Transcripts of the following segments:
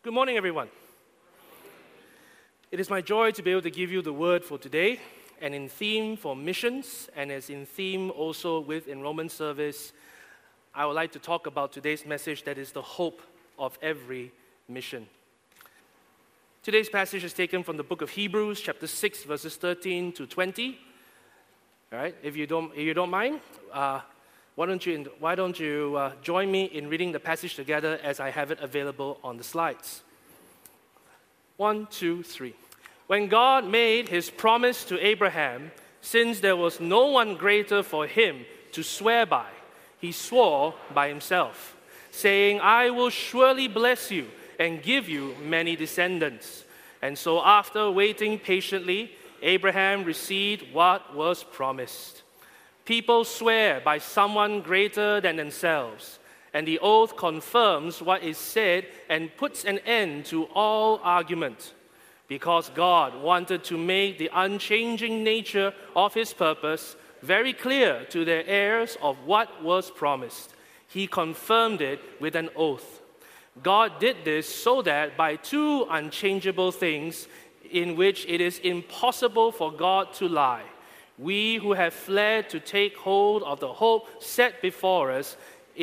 Good morning, everyone. It is my joy to be able to give you the word for today, and in theme for missions, and as in theme also with enrollment service, I would like to talk about today's message that is the hope of every mission. Today's passage is taken from the book of Hebrews, chapter 6, verses 13 to 20. All right, if you don't mind, why don't you join me in reading the passage together as I have it available on the slides. 1, 2, 3. When God made his promise to Abraham, since there was no one greater for him to swear by, he swore by himself, saying, I will surely bless you and give you many descendants. And so after waiting patiently, Abraham received what was promised. People swear by someone greater than themselves, and the oath confirms what is said and puts an end to all argument. Because God wanted to make the unchanging nature of his purpose very clear to the heirs of what was promised, he confirmed it with an oath. God did this so that by two unchangeable things in which it is impossible for God to lie, we who have fled to take hold of the hope set before us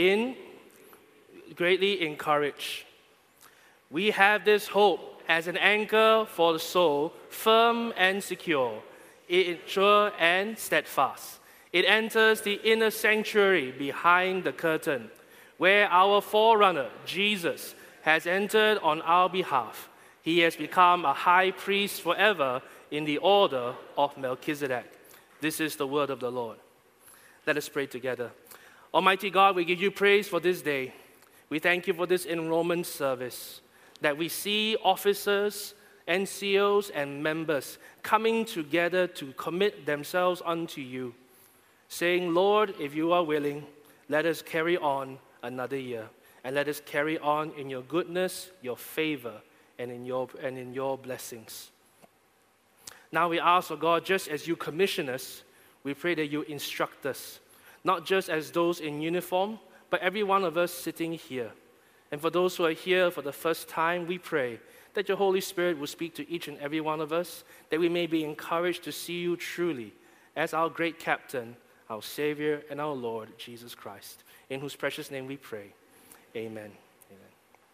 greatly encourage. We have this hope as an anchor for the soul, firm and secure, sure and steadfast. It enters the inner sanctuary behind the curtain, where our forerunner, Jesus, has entered on our behalf. He has become a high priest forever in the order of Melchizedek. This is the word of the Lord. Let us pray together. Almighty God, we give you praise for this day. We thank you for this enrollment service, that we see officers, NCOs, and members coming together to commit themselves unto you, saying, Lord, if you are willing, let us carry on another year, and let us carry on in your goodness, your favor, and in your blessings. Now we ask, God, just as you commission us, we pray that you instruct us, not just as those in uniform, but every one of us sitting here. And for those who are here for the first time, we pray that your Holy Spirit will speak to each and every one of us, that we may be encouraged to see you truly as our great captain, our Savior, and our Lord, Jesus Christ, in whose precious name we pray. Amen. Amen.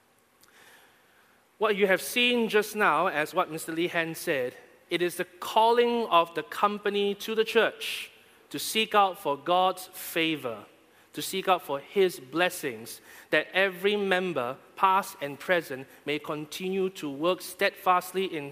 What you have seen just now, as what Mr. Lee Han said, it is the calling of the company to the church to seek out for God's favor, to seek out for his blessings, that every member, past and present, may continue to work steadfastly in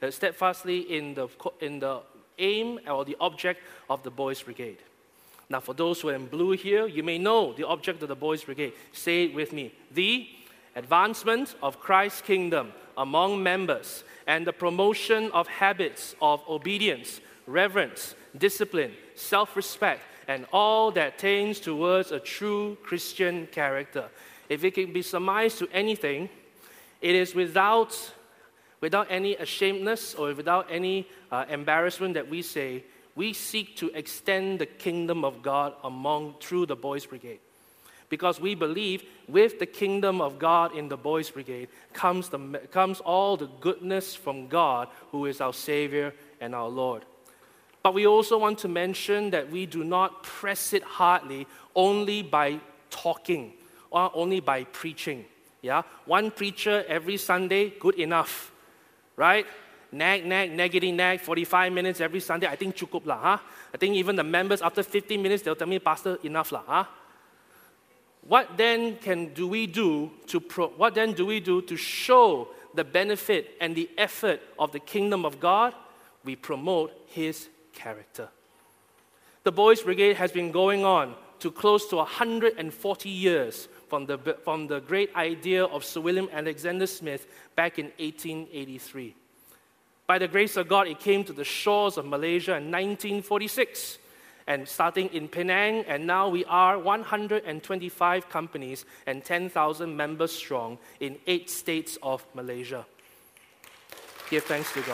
the aim or the object of the Boys Brigade. Now, for those who are in blue here, you may know the object of the Boys Brigade. Say it with me. The advancement of Christ's kingdom among members and the promotion of habits of obedience, reverence, discipline, self-respect, and all that tends towards a true Christian character. If it can be surmised to anything, it is without any ashamedness or without any embarrassment that we say, we seek to extend the kingdom of God through the Boys Brigade. Because we believe with the kingdom of God in the Boys Brigade comes all the goodness from God, who is our Savior and our Lord. But we also want to mention that we do not press it hardly only by talking or only by preaching. Yeah, one preacher every Sunday, good enough, right? Nag, 45 minutes every Sunday. I think cukup lah, huh? I think even the members after 15 minutes they'll tell me, Pastor, enough lah, huh? What then do we do to show the benefit and the effort of the kingdom of God? We promote his character. The Boys Brigade has been going on to close to 140 years from the great idea of Sir William Alexander Smith back in 1883. By the grace of God, it came to the shores of Malaysia in 1946. And starting in Penang, and now we are 125 companies and 10,000 members strong in 8 states of Malaysia. Give thanks to God.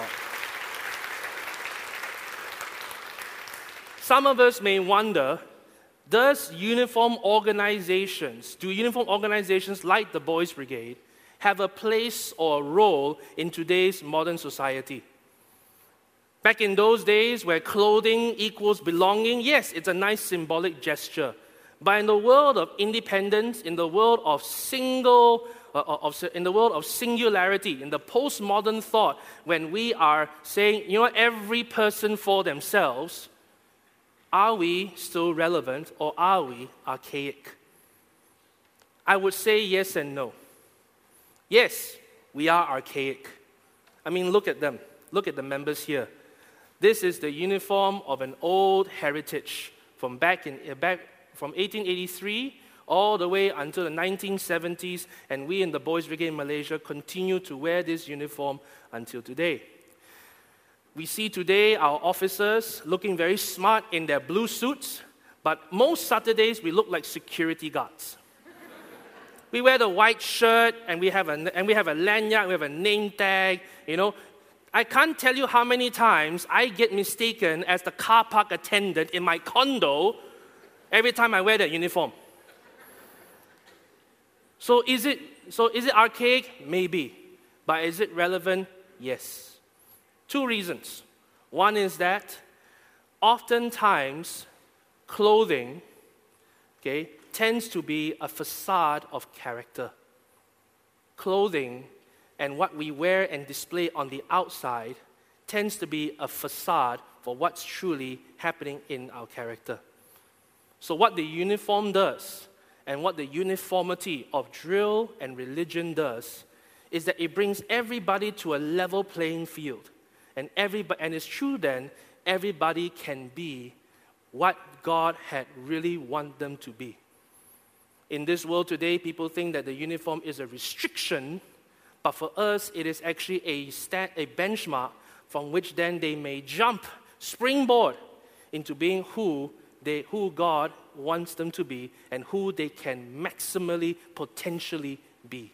Some of us may wonder, do uniform organizations like the Boys Brigade have a place or a role in today's modern society. Back in those days where clothing equals belonging, yes, it's a nice symbolic gesture. But in the world of independence, in the world of singularity, in the postmodern thought, when we are saying, every person for themselves, are we still relevant or are we archaic? I would say yes and no. Yes, we are archaic. I mean, look at them. Look at the members here. This is the uniform of an old heritage from from 1883 all the way until the 1970s, and we in the Boys Brigade in Malaysia continue to wear this uniform until today. We see today our officers looking very smart in their blue suits, but most Saturdays we look like security guards. We wear the white shirt, and we have a lanyard, we have a name tag, I can't tell you how many times I get mistaken as the car park attendant in my condo every time I wear that uniform. So is it archaic? Maybe. But is it relevant? Yes. 2 reasons. One is that oftentimes clothing, tends to be a facade of character. Clothing and what we wear and display on the outside tends to be a facade for what's truly happening in our character. So what the uniform does, and what the uniformity of drill and religion does, is that it brings everybody to a level playing field. And it's true then, everybody can be what God had really wanted them to be. In this world today, people think that the uniform is a restriction, but for us, it is actually a benchmark from which then they may springboard into being who God wants them to be and who they can maximally, potentially be.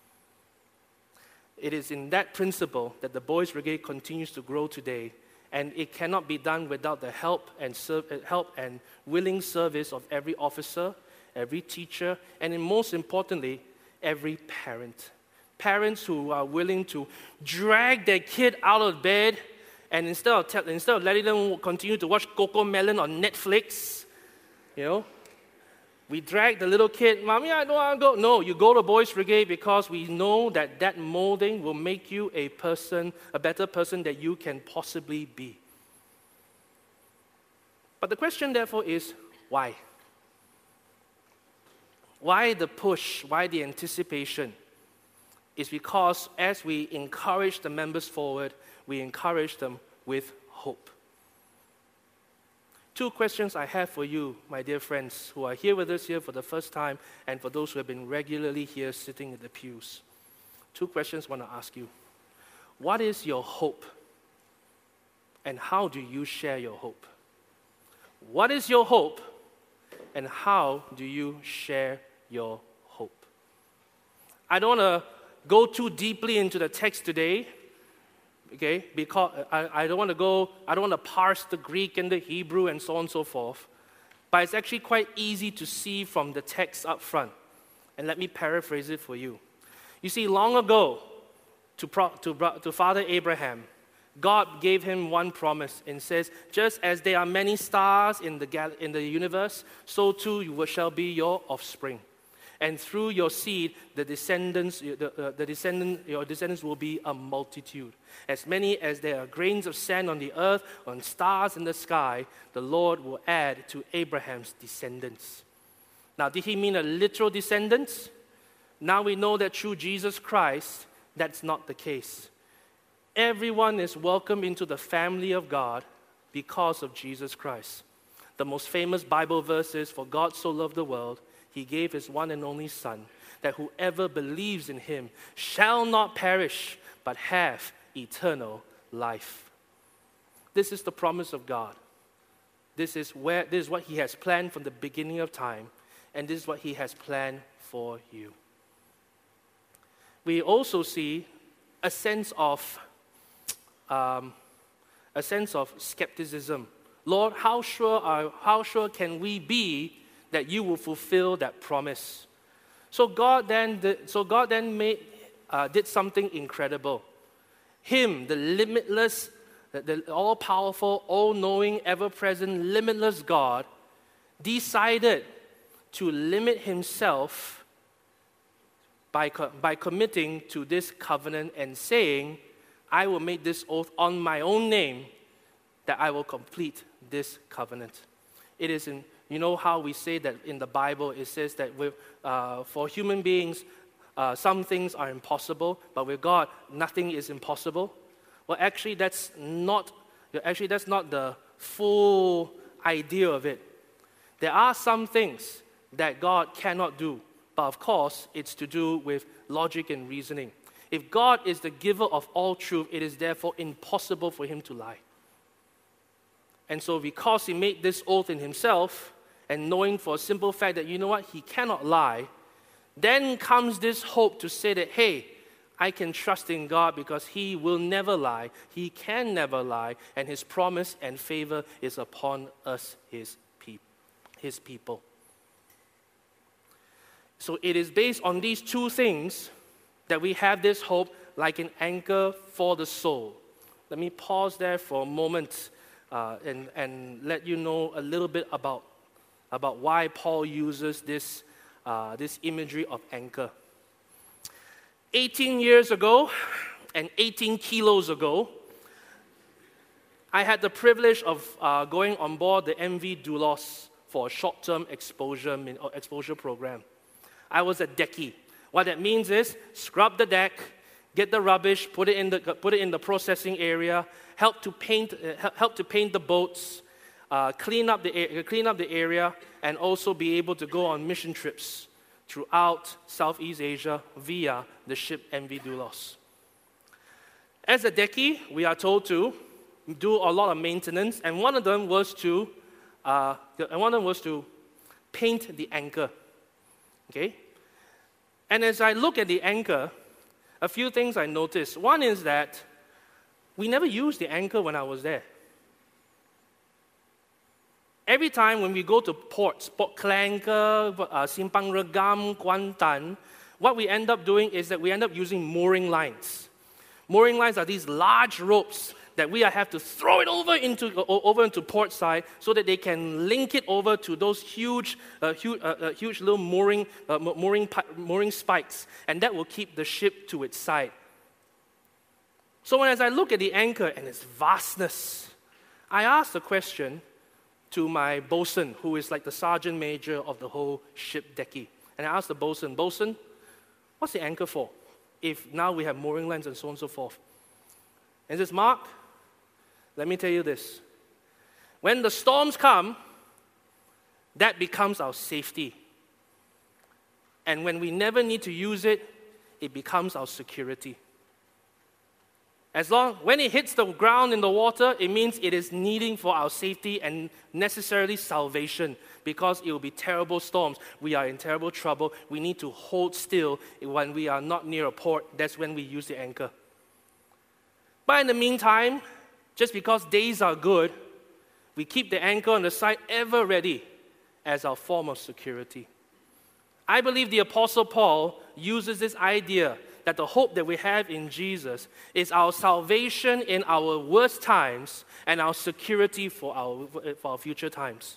It is in that principle that the Boys Brigade continues to grow today, and it cannot be done without the help and willing service of every officer, every teacher, and most importantly, every parent. Parents who are willing to drag their kid out of bed, and instead of letting them continue to watch Coco Melon on Netflix, we drag the little kid, Mommy, I don't want to go. No, you go to Boys Brigade because we know that molding will make you a better person that you can possibly be. But the question, therefore, is why? Why the push? Why the anticipation? It's because as we encourage the members forward, we encourage them with hope. 2 questions I have for you, my dear friends, who are here with us here for the first time, and for those who have been regularly here sitting in the pews. 2 questions I want to ask you. What is your hope? And how do you share your hope? What is your hope? And how do you share your hope? I don't want to go too deeply into the text today, because I don't want to parse the Greek and the Hebrew and so on and so forth. But it's actually quite easy to see from the text up front. And let me paraphrase it for you. You see, long ago, to Father Abraham, God gave him one promise and says, just as there are many stars in the universe, so too shall be your offspring. And through your seed, your descendants will be a multitude. As many as there are grains of sand on the earth, on stars in the sky, the Lord will add to Abraham's descendants. Now, did he mean a literal descendants? Now we know that through Jesus Christ, that's not the case. Everyone is welcome into the family of God because of Jesus Christ. The most famous Bible verse is, "For God so loved the world, He gave His one and only Son, that whoever believes in Him shall not perish, but have eternal life." This is the promise of God. This is what He has planned from the beginning of time, and this is what He has planned for you. We also see a sense of skepticism. Lord, how sure can we be that you will fulfill that promise? So God then did something incredible. Him, the limitless, the all-powerful, all-knowing, ever-present, limitless God, decided to limit himself by committing to this covenant and saying, I will make this oath on my own name that I will complete this covenant. It is in, you know how we say that in the Bible, it says that for human beings, some things are impossible, but with God, nothing is impossible. Well, actually, that's not the full idea of it. There are some things that God cannot do, but of course, it's to do with logic and reasoning. If God is the giver of all truth, it is therefore impossible for him to lie. And so because he made this oath in himself, and knowing for a simple fact that, you know what, he cannot lie, then comes this hope to say that, hey, I can trust in God because he will never lie, he can never lie, and his promise and favor is upon us, his people. So it is based on these two things that we have this hope like an anchor for the soul. Let me pause there for a moment and let you know a little bit about why Paul uses this imagery of anchor. 18 years ago and 18 kilos ago, I had the privilege of going on board the MV Doulos for a short-term exposure program. I was a decky. What that means is scrub the deck, get the rubbish, put it in the processing area, help to paint the boats, clean up the area, and also be able to go on mission trips throughout Southeast Asia via the ship MV Doulos. As a decky, we are told to do a lot of maintenance, and one of them was to paint the anchor. Okay? And as I look at the anchor, a few things I noticed. One is that we never used the anchor when I was there. Every time when we go to ports, Port Kelanka, Simpang Regam, Kuantan, what we end up doing is that we end up using mooring lines. Mooring lines are these large ropes that we have to throw it over into port side so that they can link it over to those huge little mooring spikes, and that will keep the ship to its side. So as I look at the anchor and its vastness, I asked the question to my bosun, who is like the sergeant major of the whole ship decky. And I asked the bosun, what's the anchor for? If now we have mooring lines and so on and so forth. And he says, Mark, let me tell you this. When the storms come, that becomes our safety. And when we never need to use it, it becomes our security. When it hits the ground in the water, it means it is needing for our safety and necessarily salvation, because it will be terrible storms. We are in terrible trouble. We need to hold still when we are not near a port. That's when we use the anchor. But in the meantime, just because days are good, we keep the anchor on the side ever ready as our form of security. I believe the Apostle Paul uses this idea that the hope that we have in Jesus is our salvation in our worst times and our security for our future times.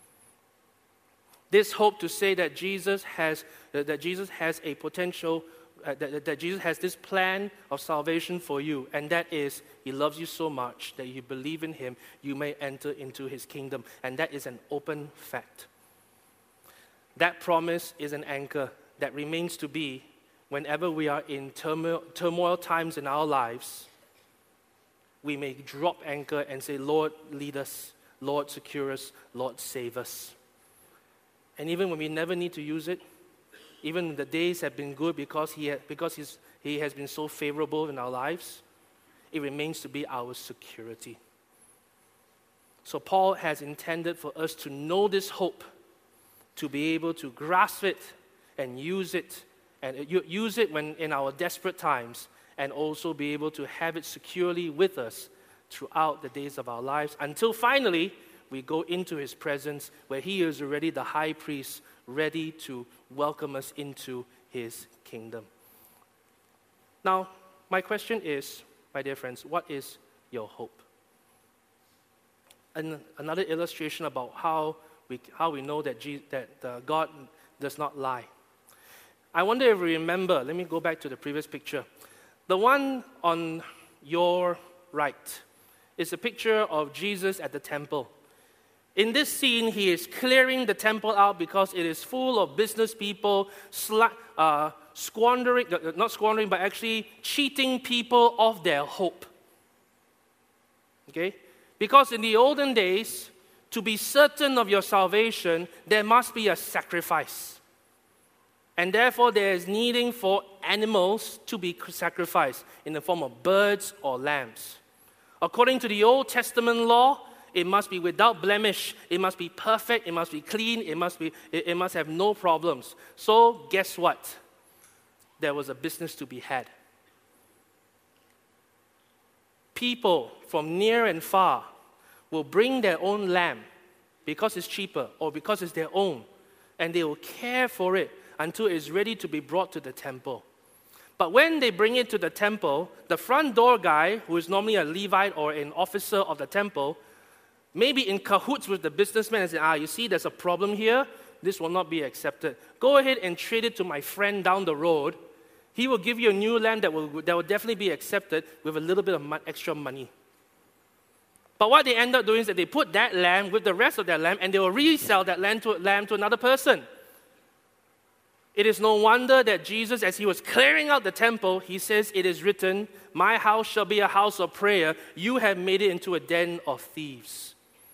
This hope to say that Jesus has a potential, that Jesus has this plan of salvation for you, and that is He loves you so much that you believe in Him, you may enter into His kingdom, and that is an open fact. That promise is an anchor that remains to be whenever we are in turmoil times in our lives. We may drop anchor and say, Lord, lead us. Lord, secure us. Lord, save us. And even when we never need to use it, even when the days have been good because He has been so favorable in our lives, it remains to be our security. So Paul has intended for us to know this hope, to be able to grasp it and use it when in our desperate times, and also be able to have it securely with us throughout the days of our lives, until finally we go into His presence where He is already the high priest, ready to welcome us into His kingdom. Now, my question is, my dear friends, what is your hope? And another illustration about how we know that God does not lie. I wonder if you remember, let me go back to the previous picture. The one on your right is a picture of Jesus at the temple. In this scene, he is clearing the temple out because it is full of business people squandering, not squandering, but actually cheating people of their hope. Okay? Because in the olden days, to be certain of your salvation, there must be a sacrifice. And therefore, there is needing for animals to be sacrificed in the form of birds or lambs. According to the Old Testament law, it must be without blemish, it must be perfect, it must be clean, it must have no problems. So, guess what? There was a business to be had. People from near and far will bring their own lamb because it's cheaper or because it's their own, and they will care for it until it's ready to be brought to the temple. But when they bring it to the temple, the front door guy, who is normally a Levite or an officer of the temple, may be in cahoots with the businessman and say, you see, there's a problem here. This will not be accepted. Go ahead and trade it to my friend down the road. He will give you a new lamb that will definitely be accepted with a little bit of extra money. But what they end up doing is that they put that lamb with the rest of that lamb, and they will resell that lamb to another person. It is no wonder that Jesus, as he was clearing out the temple, he says, "It is written, my house shall be a house of prayer. You have made it into a den of thieves."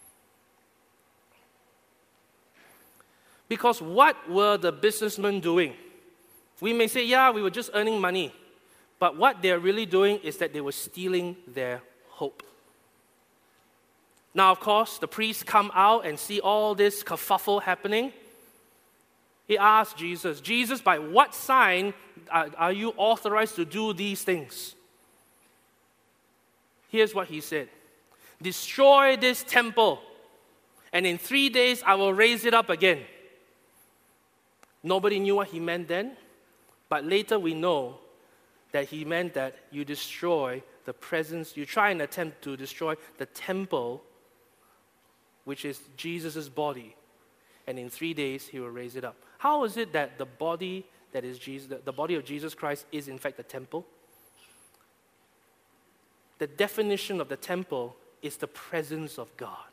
Because what were the businessmen doing? We may say, we were just earning money. But what they're really doing is that they were stealing their hope. Now, of course, the priests come out and see all this kerfuffle happening. He asked Jesus, "Jesus, by what sign are you authorized to do these things?" Here's what he said. "Destroy this temple, and in 3 days I will raise it up again." Nobody knew what he meant then, but later we know that he meant that you destroy the presence, you try and attempt to destroy the temple, which is Jesus' body, and in 3 days he will raise it up. How is it that the body that is Jesus, the body of Jesus Christ, is in fact the temple? The definition of the temple is the presence of God.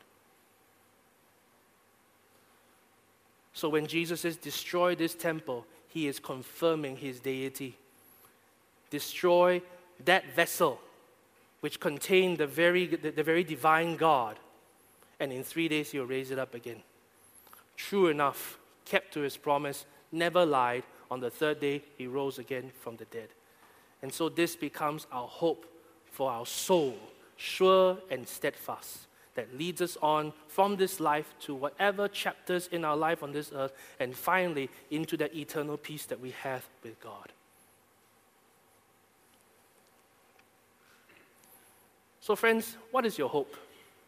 So when Jesus says, "Destroy this temple," he is confirming his deity. Destroy that vessel which contained the very divine God, and in 3 days he'll raise it up again. True enough, kept to his promise, never lied. On the third day, he rose again from the dead. And so this becomes our hope for our soul, sure and steadfast, that leads us on from this life to whatever chapters in our life on this earth, and finally into that eternal peace that we have with God. So friends, what is your hope?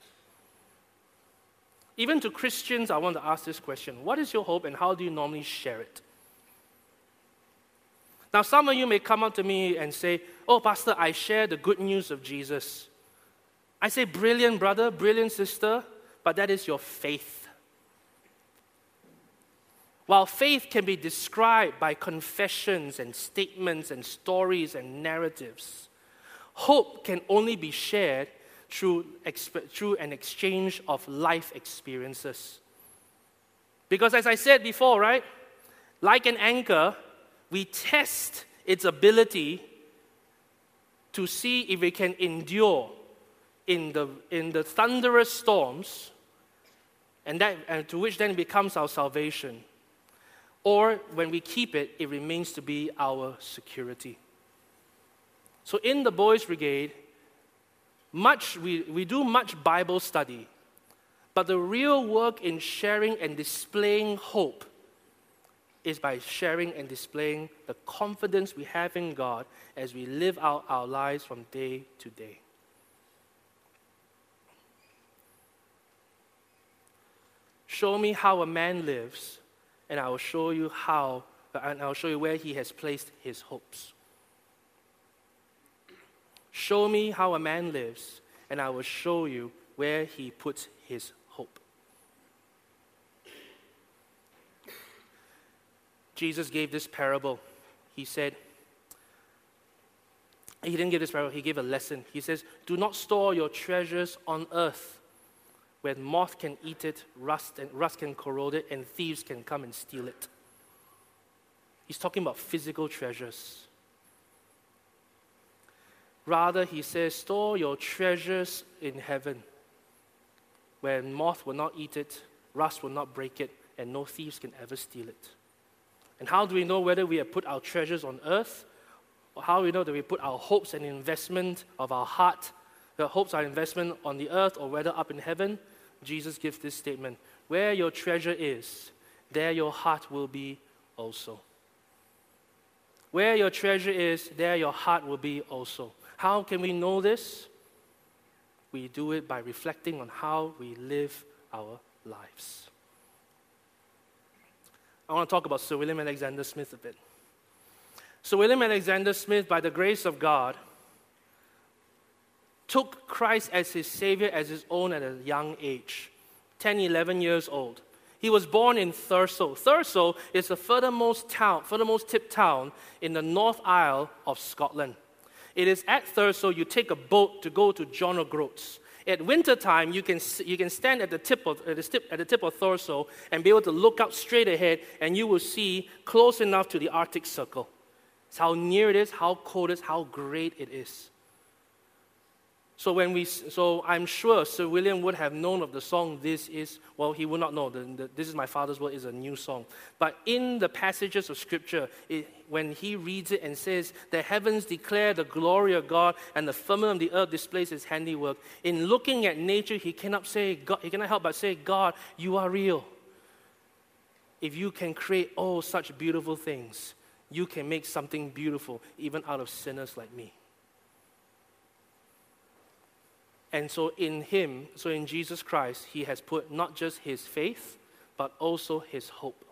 Even to Christians, I want to ask this question. What is your hope, and how do you normally share it? Now, some of you may come up to me and say, "Oh, Pastor, I share the good news of Jesus." I say, "Brilliant, brother, brilliant, sister," but that is your faith. While faith can be described by confessions and statements and stories and narratives, hope can only be shared through an exchange of life experiences. Because as I said before, right, like an anchor, we test its ability to see if it can endure in the thunderous storms, and to which then becomes our salvation. Or when we keep it, it remains to be our security. So in the Boys Brigade, we do much Bible study, but the real work in sharing and displaying hope is by sharing and displaying the confidence we have in God as we live out our lives from day to day. Show me how a man lives, and I will show you where he has placed his hopes. Show me how a man lives, and I will show you where he puts his hope. Jesus gave this parable. He said, he didn't give this parable, he gave a lesson. He says, do not store your treasures on earth, where moth can eat it, rust can corrode it, and thieves can come and steal it. He's talking about physical treasures. Rather, he says, store your treasures in heaven, where moth will not eat it, rust will not break it, and no thieves can ever steal it. And how do we know whether we have put our treasures on earth, or how do we know that we put our hopes and investment of our heart, the hopes, our investment on the earth, or whether up in heaven? Jesus gives this statement: where your treasure is, there your heart will be also. Where your treasure is, there your heart will be also. How can we know this? We do it by reflecting on how we live our lives. I want to talk about Sir William Alexander Smith a bit. Sir William Alexander Smith, by the grace of God, took Christ as his Savior, as his own at a young age, 10, 11 years old. He was born in Thurso. Thurso is the furthermost tip town in the North Isle of Scotland. It is at Thurso you take a boat to go to John O'Groats. At winter time, you can stand at the tip of Thurso and be able to look out straight ahead, and you will see close enough to the Arctic Circle. It's how near it is, how cold it is, how great it is. So I'm sure Sir William would have known of the song, he would not know. This Is My Father's Word is a new song. But in the passages of Scripture, when he reads it and says, the heavens declare the glory of God, and the firmament of the earth displays his handiwork, in looking at nature, he cannot help but say, God, you are real. If you can create such beautiful things, you can make something beautiful, even out of sinners like me. And so in Jesus Christ, he has put not just his faith, but also his hope.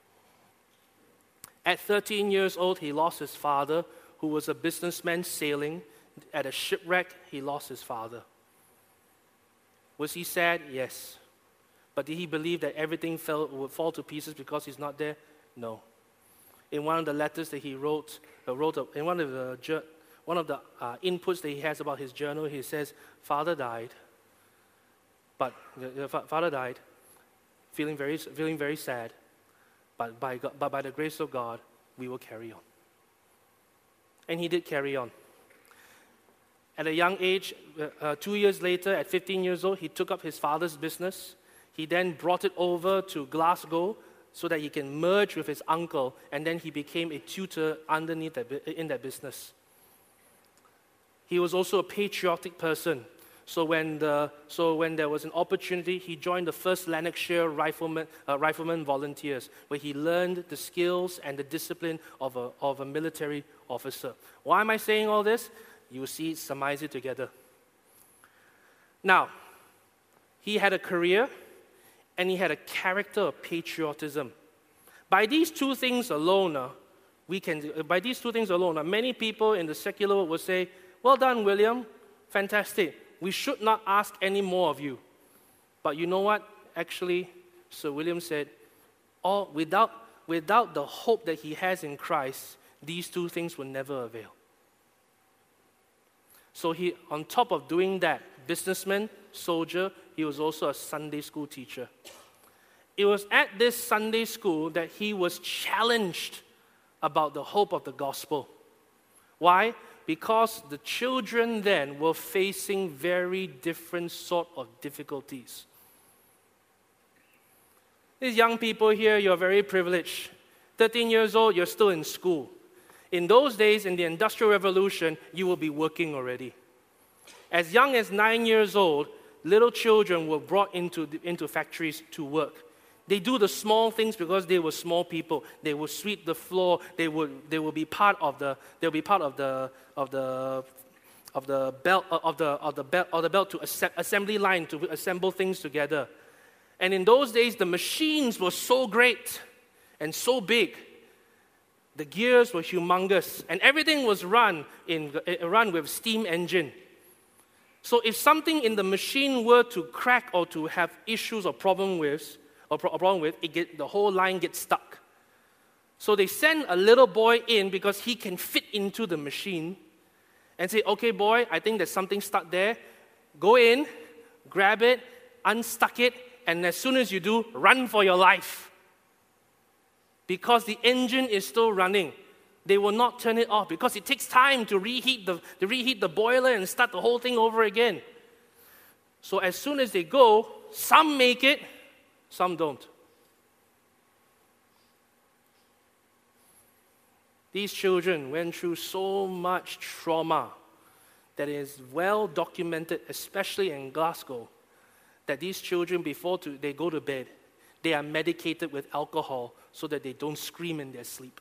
At 13 years old, he lost his father, who was a businessman sailing. At a shipwreck, he lost his father. Was he sad? Yes. But did he believe that everything would fall to pieces because he's not there? No. In one of the letters that he wrote in one of the inputs that he has about his journal, he says, Father died, feeling very sad, but by the grace of God, we will carry on. And he did carry on. At a young age, 2 years later, at 15 years old, he took up his father's business. He then brought it over to Glasgow so that he can merge with his uncle, and then he became a tutor in that business. He was also a patriotic person. So when there was an opportunity, he joined the 1st Lanarkshire Riflemen Volunteers, where he learned the skills and the discipline of a military officer. Why am I saying all this? You will see it, surmise it together. Now, he had a career, and he had a character of patriotism. By these two things alone, many people in the secular world will say, well done, William. Fantastic. We should not ask any more of you. But you know what? Actually, Sir William said, without the hope that he has in Christ, these two things will never avail. So he, on top of doing that, businessman, soldier, he was also a Sunday school teacher. It was at this Sunday school that he was challenged about the hope of the gospel. Why? Because the children then were facing very different sort of difficulties. These young people here, you're very privileged. 13 years old, you're still in school. In those days, in the Industrial Revolution, you will be working already. As young as 9 years old, little children were brought into factories to work. They do the small things because they were small people. They would sweep the floor. They would be part of the belt to assembly line to assemble things together. And in those days, the machines were so great and so big The gears were humongous, and everything was run with steam engine. So if something in the machine were to crack or to have issues or problem with, the whole line gets stuck. So they send a little boy in because he can fit into the machine and say, okay, boy, I think there's something stuck there. Go in, grab it, unstuck it, and as soon as you do, run for your life. Because the engine is still running. They will not turn it off because it takes time to reheat the boiler and start the whole thing over again. So as soon as they go, some make it, some don't. These children went through so much trauma that is well documented, especially in Glasgow, that these children, before they go to bed, they are medicated with alcohol so that they don't scream in their sleep.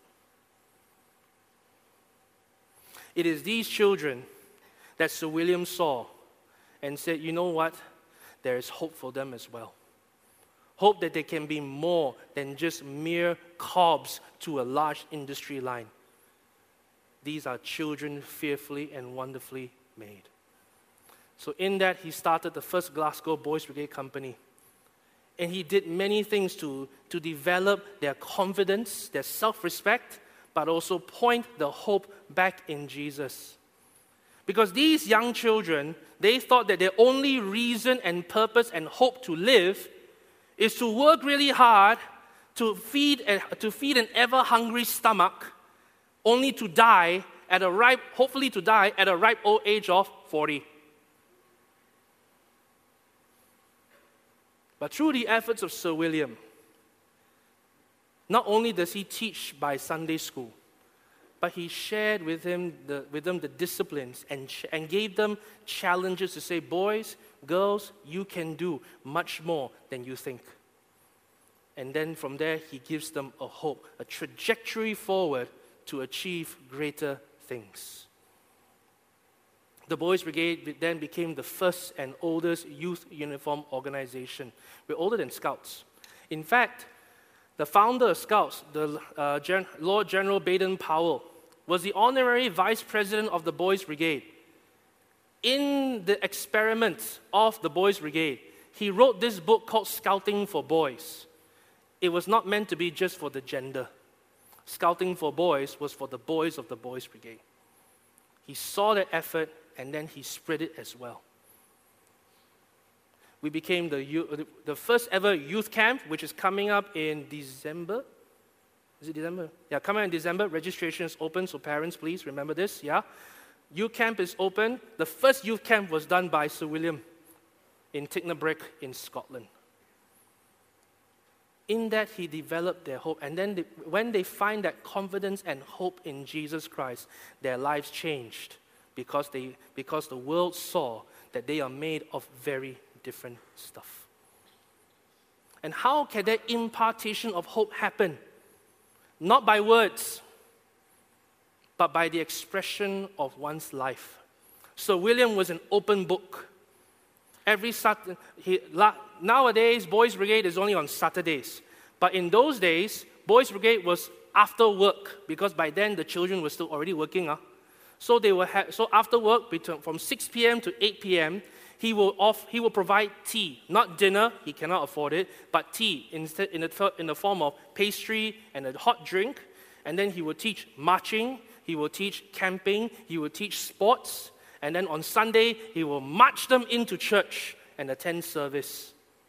It is these children that Sir William saw and said, you know what? There is hope for them as well. Hope that they can be more than just mere cogs to a large industry line. These are children fearfully and wonderfully made. So in that, he started the first Glasgow Boys Brigade Company. And he did many things to develop their confidence, their self-respect, but also point the hope back in Jesus. Because these young children, they thought that their only reason and purpose and hope to live is to work really hard to feed an ever-hungry stomach, only to die hopefully to die at a ripe old age of 40. But through the efforts of Sir William, not only does he teach by Sunday school, but he shared with them the disciplines and gave them challenges to say, boys, girls, you can do much more than you think. And then from there, he gives them a hope, a trajectory forward to achieve greater things. The Boys Brigade then became the first and oldest youth uniform organization. We're older than Scouts. In fact, the founder of Scouts, the Lord General Baden-Powell, was the honorary vice president of the Boys Brigade. In the experiment of the Boys Brigade, he wrote this book called Scouting for Boys. It was not meant to be just for the gender. Scouting for Boys was for the boys of the Boys Brigade. He saw that effort and then he spread it as well. We became the first ever youth camp, which is coming up in December. Is it December? Yeah, coming up in December. Registration is open, so parents, please remember this. Yeah, youth camp is open. The first youth camp was done by Sir William in Tignabrick in Scotland. In that, he developed their hope. And then when they find that confidence and hope in Jesus Christ, their lives changed because the world saw that they are made of very different stuff. And how can that impartation of hope happen? Not by words, but by the expression of one's life. So William was an open book. Nowadays, Boys Brigade is only on Saturdays. But in those days, Boys Brigade was after work, because by then the children were still already working. So after work, from 6 p.m. to 8 p.m., he will provide tea, not dinner, he cannot afford it, but tea instead in the form of pastry and a hot drink. And then he will teach marching, he will teach camping, he will teach sports, and then on Sunday, he will march them into church and attend service.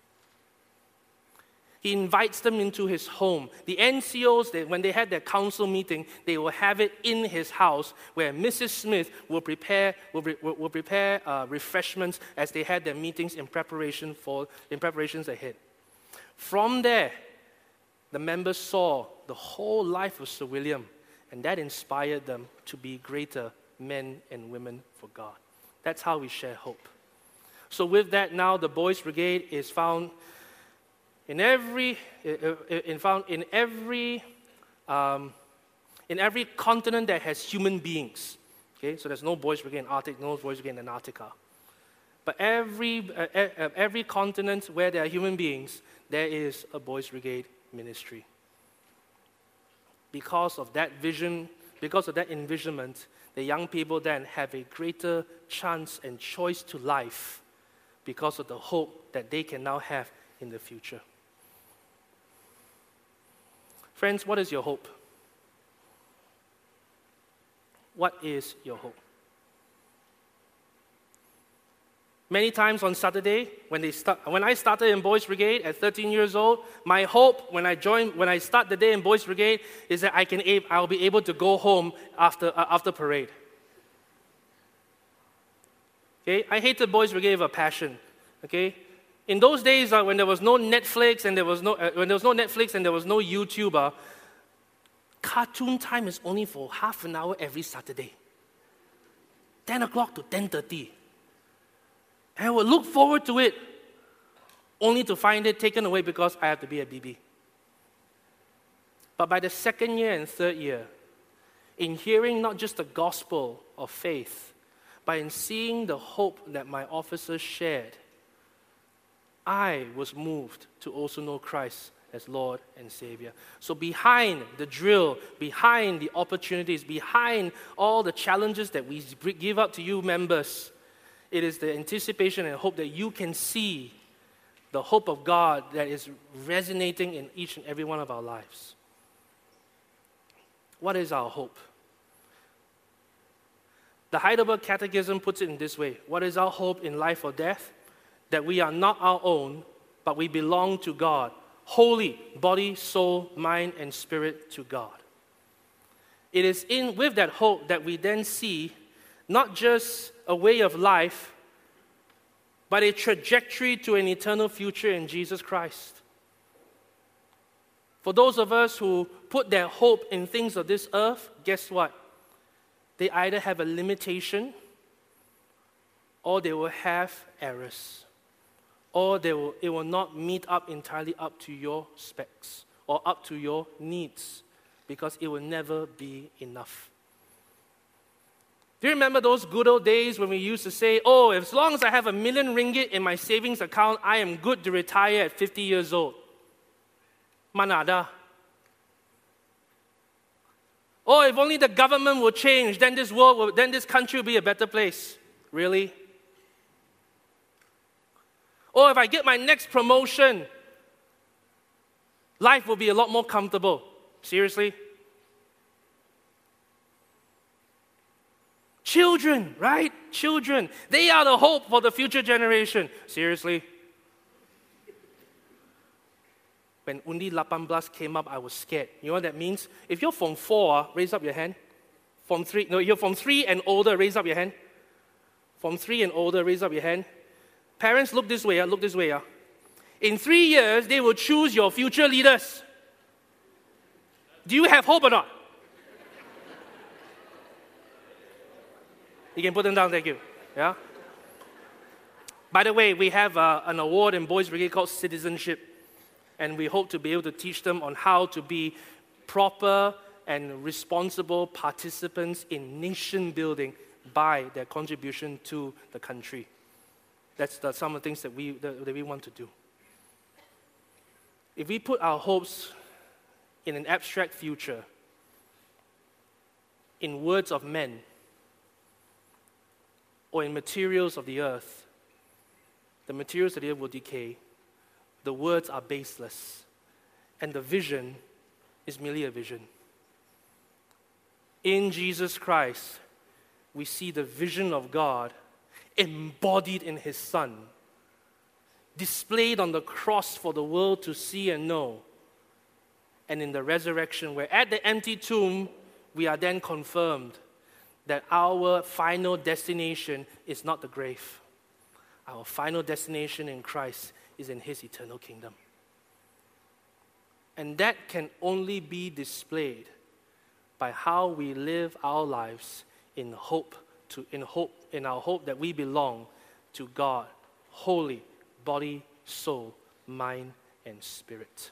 He invites them into his home. The NCOs, when they had their council meeting, they will have it in his house, where Mrs. Smith will prepare refreshments as they had their meetings in preparations ahead. From there, the members saw the whole life of Sir William, and that inspired them to be greater men and women for God. That's how we share hope. So with that, now the Boys Brigade is found in every continent that has human beings. Okay, so there's no Boys Brigade in Arctic, no Boys Brigade in Antarctica. But every continent where there are human beings, there is a Boys Brigade ministry. because of that vision, because of that envisionment, the young people then have a greater chance and choice to life because of the hope that they can now have in the future. Friends, what is your hope? What is your hope? Many times on Saturday, when I started in Boys Brigade at 13 years old, my hope when I start the day in Boys Brigade is that I'll be able to go home after parade. Okay, I hated Boys Brigade with a passion. Okay, in those days when there was no Netflix and there was no YouTube, cartoon time is only for half an hour every Saturday, 10 o'clock to 10:30. And I would look forward to it, only to find it taken away because I have to be a BB. But by the second year and third year, in hearing not just the gospel of faith, but in seeing the hope that my officers shared, I was moved to also know Christ as Lord and Savior. So behind the drill, behind the opportunities, behind all the challenges that we give up to you members, it is the anticipation and hope that you can see the hope of God that is resonating in each and every one of our lives. What is our hope? The Heidelberg Catechism puts it in this way. What is our hope in life or death? That we are not our own, but we belong to God. Wholly, body, soul, mind, and spirit to God. It is with that hope that we then see not just a way of life, but a trajectory to an eternal future in Jesus Christ. For those of us who put their hope in things of this earth, guess what? They either have a limitation, or they will have errors, or it will not meet up entirely up to your specs or up to your needs, because it will never be enough. Do you remember those good old days when we used to say, oh, as long as I have ringgit 1 million in my savings account, I am good to retire at 50 years old? Mana ada? Oh, if only the government will change, then this country will be a better place. Really? Oh, if I get my next promotion, life will be a lot more comfortable. Seriously? Children, right? Children. They are the hope for the future generation. Seriously? When Undi 18 came up, I was scared. You know what that means? If you're from 4, raise up your hand. You're from 3 and older, raise up your hand. From 3 and older, raise up your hand. Parents, look this way. Look this way. In 3 years, they will choose your future leaders. Do you have hope or not? You can put them down, thank you. Yeah. By the way, we have an award in Boys Brigade called Citizenship, and we hope to be able to teach them on how to be proper and responsible participants in nation building by their contribution to the country. That's some of the things that we want to do. If we put our hopes in an abstract future, in words of men, or in materials of the earth, the materials of the earth will decay, the words are baseless, and the vision is merely a vision. In Jesus Christ, we see the vision of God embodied in His Son, displayed on the cross for the world to see and know, and in the resurrection, where at the empty tomb, we are then confirmed that our final destination is not the grave. Our final destination in Christ is in His eternal kingdom. And that can only be displayed by how we live our lives in our hope that we belong to God, wholly, body, soul, mind, and spirit.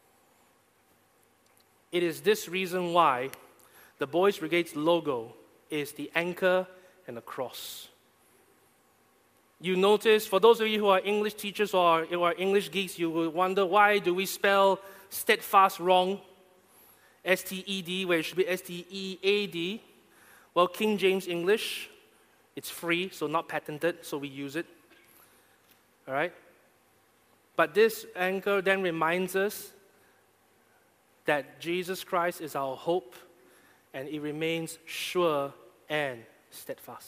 It is this reason why the Boys Brigade's logo is the anchor and the cross. You notice, for those of you who are English teachers or who are English geeks, you will wonder, why do we spell steadfast wrong? STED, where it should be STEAD. Well, King James English, it's free, so not patented, so we use it. All right? But this anchor then reminds us that Jesus Christ is our hope, and it remains sure and steadfast.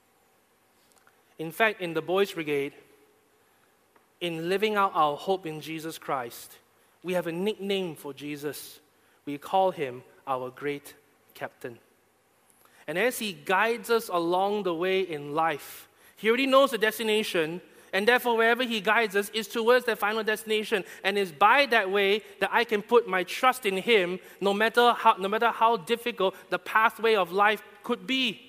In fact, in the Boys Brigade, in living out our hope in Jesus Christ, we have a nickname for Jesus. We call him our great captain. And as he guides us along the way in life, he already knows the destination, and therefore wherever he guides us is towards that final destination. And it's by that way that I can put my trust in him, no matter how difficult the pathway of life could be.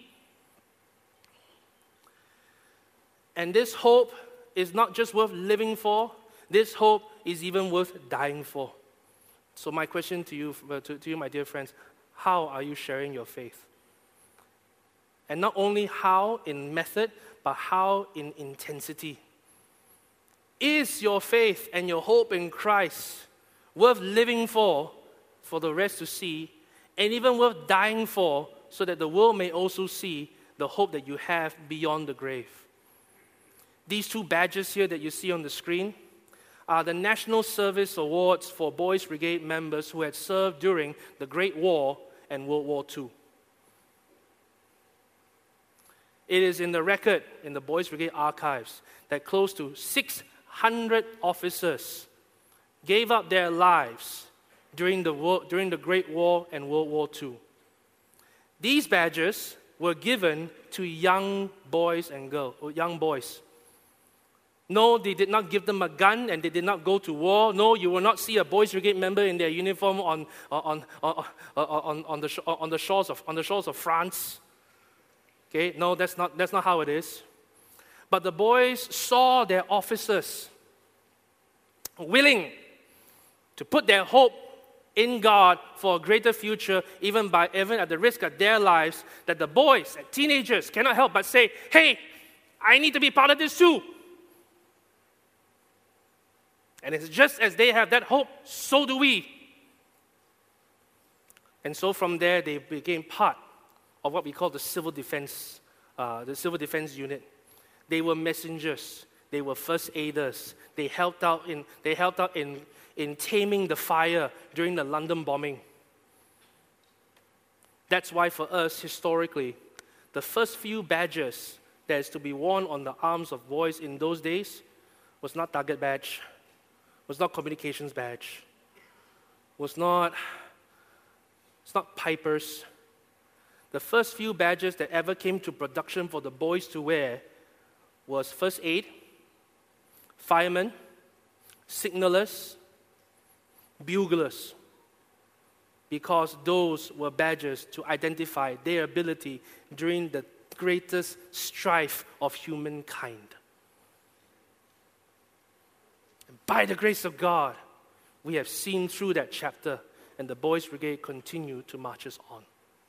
And this hope is not just worth living for, this hope is even worth dying for. So my question to you, my dear friends, how are you sharing your faith? And not only how in method, but how in intensity. Is your faith and your hope in Christ worth living for the rest to see, and even worth dying for, so that the world may also see the hope that you have beyond the grave? These two badges here that you see on the screen are the National Service Awards for Boys Brigade members who had served during the Great War and World War II. It is in the record in the Boys Brigade archives that close to 600 officers gave up their lives during the Great War and World War II. These badges were given to young boys and girls, or young boys. No, they did not give them a gun, and they did not go to war. No, you will not see a Boys Brigade member in their uniform on the shores of France. Okay, no, that's not how it is. But the boys saw their officers willing to put their hope in God for a greater future, even at the risk of their lives, that the boys and teenagers cannot help but say, hey, I need to be part of this too. And it's just as they have that hope, so do we. And so from there, they became part of what we call the civil defense unit. They were messengers. They were first aiders. They helped out in taming the fire during the London bombing. That's why for us, historically, the first few badges that is to be worn on the arms of boys in those days was not target badge, was not communications badge, it's not pipers. The first few badges that ever came to production for the boys to wear was first aid, firemen, signalers, buglers, because those were badges to identify their ability during the greatest strife of humankind. And by the grace of God, we have seen through that chapter, and the Boys Brigade continue to march us on.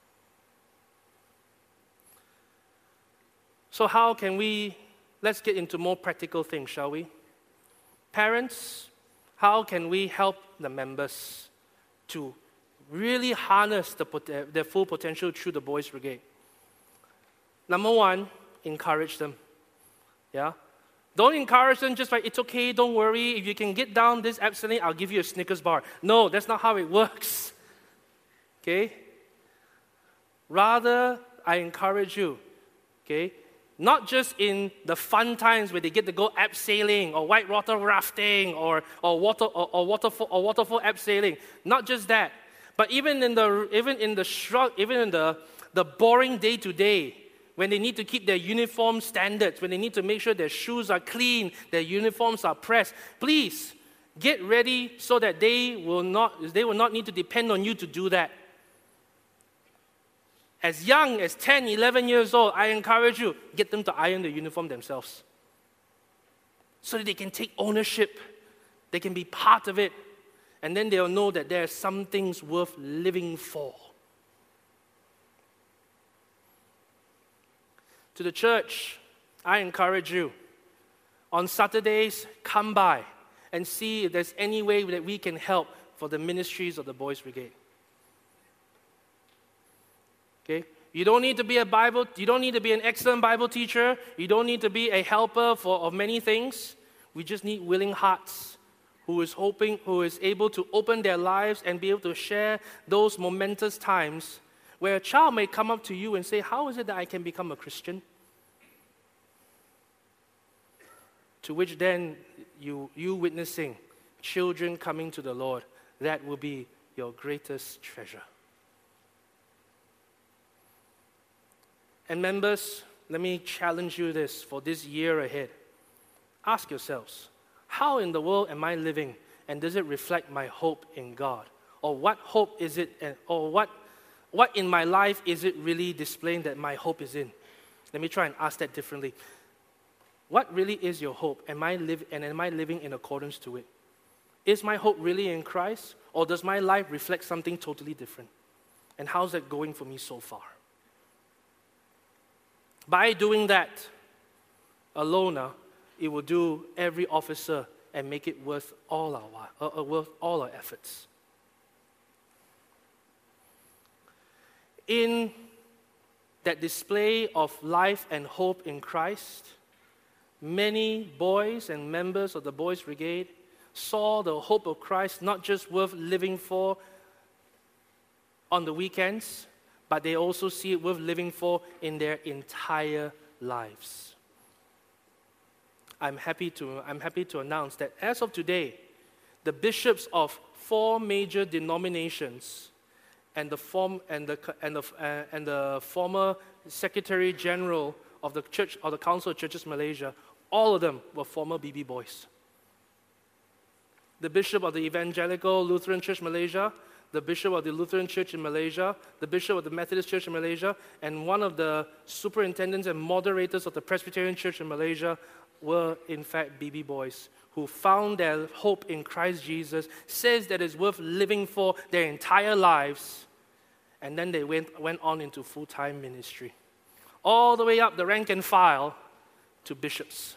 So how can let's get into more practical things, shall we? Parents, how can we help the members to really harness their full potential through the Boys Brigade? Number one, encourage them. Yeah? Don't encourage them just like, it's okay, don't worry, if you can get down this abstinence, I'll give you a Snickers bar. No, that's not how it works. Okay? Rather, I encourage you, okay? Not just in the fun times where they get to go abseiling or whitewater rafting or waterfall abseiling. Not just that, but even in the boring day to day, when they need to keep their uniform standards, when they need to make sure their shoes are clean, their uniforms are pressed. Please get ready so that they will not need to depend on you to do that. As young as 10, 11 years old, I encourage you, get them to iron the uniform themselves. So that they can take ownership, they can be part of it, and then they'll know that there are some things worth living for. To the church, I encourage you, on Saturdays, come by and see if there's any way that we can help for the ministries of the Boys Brigade. Okay? You don't need to be you don't need to be an excellent Bible teacher. You don't need to be a helper of many things. We just need willing hearts who is able to open their lives and be able to share those momentous times where a child may come up to you and say, how is it that I can become a Christian? To which then you witnessing children coming to the Lord, that will be your greatest treasure. And members, let me challenge you this for this year ahead. Ask yourselves, how in the world am I living, and does it reflect my hope in God? Or what hope is it, or what in my life is it really displaying that my hope is in? Let me try and ask that differently. What really is your hope? Am I living in accordance to it? Is my hope really in Christ, or does my life reflect something totally different? And how's that going for me so far? By doing that alone, it will do every officer and make it worth all our efforts. In that display of life and hope in Christ, many boys and members of the Boys Brigade saw the hope of Christ not just worth living for on the weekends, but they also see it worth living for in their entire lives. I'm happy to announce that as of today, the bishops of 4 major denominations and the former Secretary General of the Church or the Council of Churches Malaysia, all of them were former BB boys. The Bishop of the Evangelical Lutheran Church Malaysia, the Bishop of the Lutheran Church in Malaysia, the Bishop of the Methodist Church in Malaysia, and one of the superintendents and moderators of the Presbyterian Church in Malaysia were in fact BB boys who found their hope in Christ Jesus, says that it's worth living for their entire lives, and then they went on into full-time ministry. All the way up the rank and file to bishops.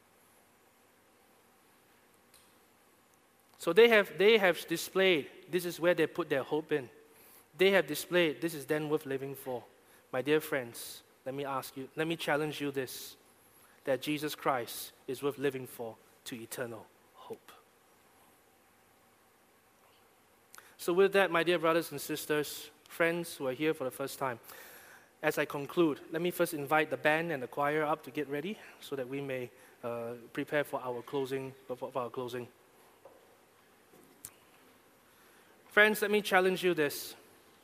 So they have displayed, this is where they put their hope in. They have displayed, this is then worth living for. My dear friends, let me challenge you this, that Jesus Christ is worth living for to eternal hope. So with that, my dear brothers and sisters, friends who are here for the first time, as I conclude, let me first invite the band and the choir up to get ready so that we may prepare for our closing. Friends, let me challenge you this.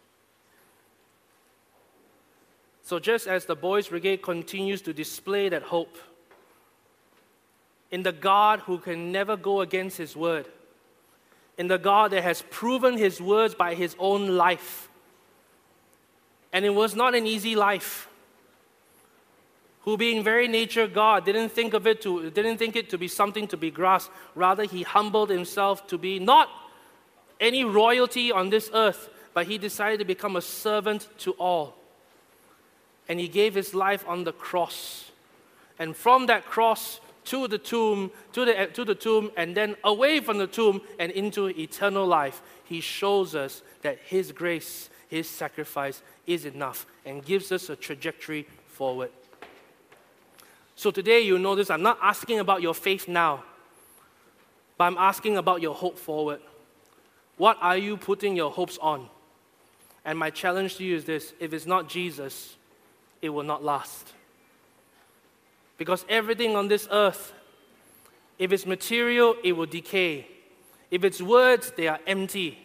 So just as the Boys Brigade continues to display that hope in the God who can never go against His word, in the God that has proven His words by His own life, and it was not an easy life, who being very nature God didn't think it to be something to be grasped. Rather, He humbled Himself to be not any royalty on this earth, but He decided to become a servant to all. And He gave His life on the cross. And from that cross to the tomb, and then away from the tomb and into eternal life, He shows us that His grace, His sacrifice is enough and gives us a trajectory forward. So today, you notice I'm not asking about your faith now, but I'm asking about your hope forward. What are you putting your hopes on? And my challenge to you is this: if it's not Jesus, it will not last. Because everything on this earth, if it's material, it will decay. If it's words, they are empty.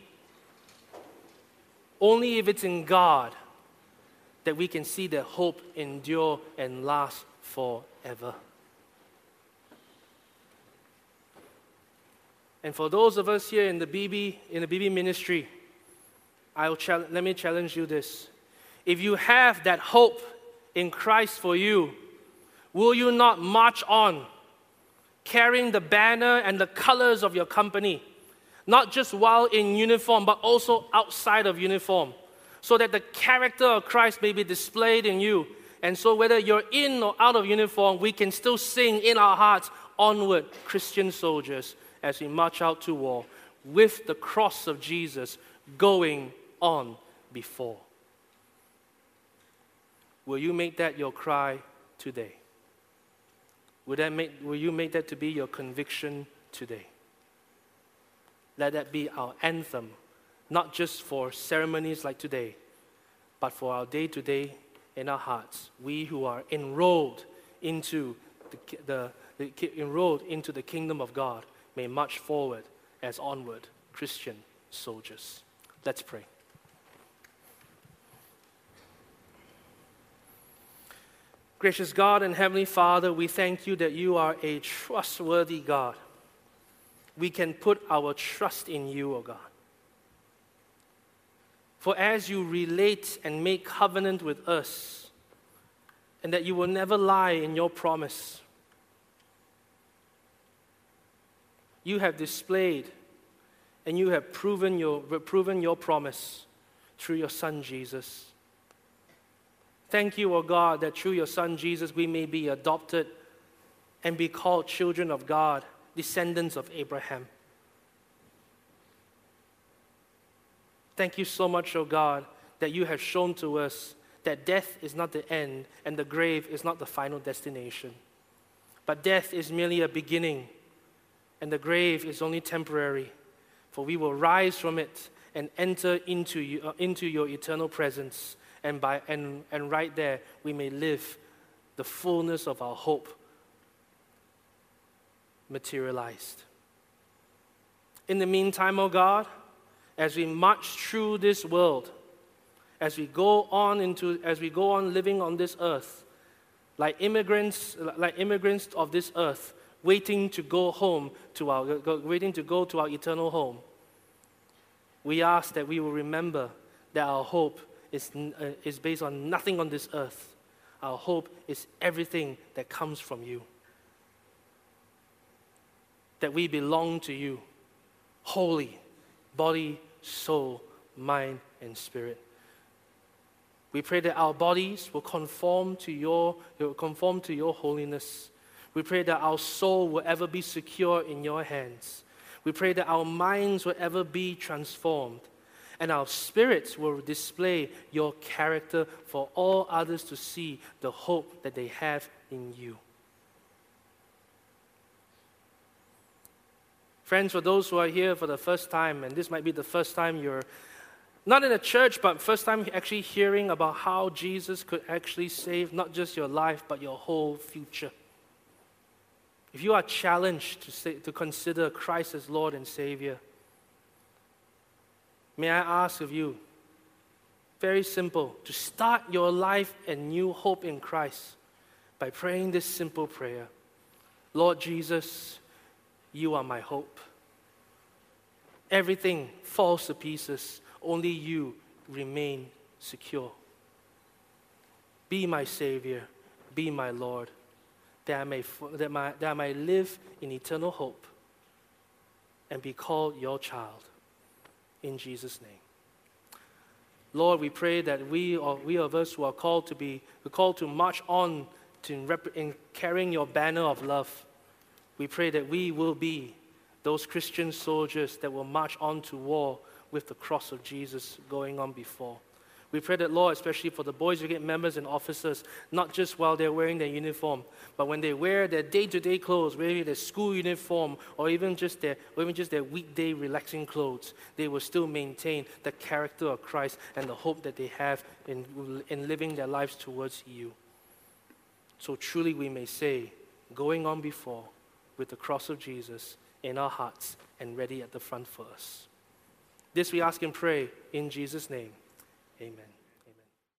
Only if it's in God that we can see that hope endure and last forever. And for those of us here in the BB ministry, let me challenge you this. If you have that hope in Christ for you, will you not march on, carrying the banner and the colors of your company, not just while in uniform, but also outside of uniform, so that the character of Christ may be displayed in you? And so whether you're in or out of uniform, we can still sing in our hearts, "Onward, Christian soldiers," as we march out to war, with the cross of Jesus going on before. Will you make that your cry today? Will you make that to be your conviction today? Let that be our anthem, not just for ceremonies like today, but for our day-to-day in our hearts. We who are enrolled into the kingdom of God may march forward as onward Christian soldiers. Let's pray. Gracious God and Heavenly Father, we thank you that you are a trustworthy God. We can put our trust in you, O God. For as you relate and make covenant with us, and that you will never lie in your promise, you have displayed and you have proven your promise through your Son Jesus. Thank you, O God, that through your Son Jesus we may be adopted and be called children of God, descendants of Abraham. Thank you so much, O God, that you have shown to us that death is not the end and the grave is not the final destination. But death is merely a beginning and the grave is only temporary, for we will rise from it and enter into your eternal presence, and right there we may live the fullness of our hope materialized. In the meantime, O God, as we march through this world, as we go on living on this earth, like immigrants of this earth, waiting to go to our eternal home, we ask that we will remember that our hope is based on nothing on this earth. Our hope is everything that comes from you. That we belong to you, holy, body, soul, mind, and spirit. We pray that our bodies will conform to your holiness. We pray that our soul will ever be secure in your hands. We pray that our minds will ever be transformed, and our spirits will display your character for all others to see the hope that they have in you. Friends, for those who are here for the first time, and this might be the first time you're not in a church, but first time actually hearing about how Jesus could actually save not just your life, but your whole future. If you are challenged to consider Christ as Lord and Savior, may I ask of you, very simple, to start your life and new hope in Christ by praying this simple prayer. Lord Jesus, you are my hope. Everything falls to pieces. Only you remain secure. Be my Savior. Be my Lord. That I may live in eternal hope and be called your child. In Jesus' name. Lord, we pray that we of us who are called to march on in carrying your banner of love, we pray that we will be those Christian soldiers that will march on to war with the cross of Jesus going on before. We pray that, Lord, especially for the Boys Brigade members and officers, not just while they're wearing their uniform, but when they wear their day-to-day clothes, maybe their school uniform, or even just their weekday relaxing clothes, they will still maintain the character of Christ and the hope that they have in living their lives towards you. So truly we may say, going on before with the cross of Jesus in our hearts and ready at the front for us. This we ask and pray in Jesus' name. Amen.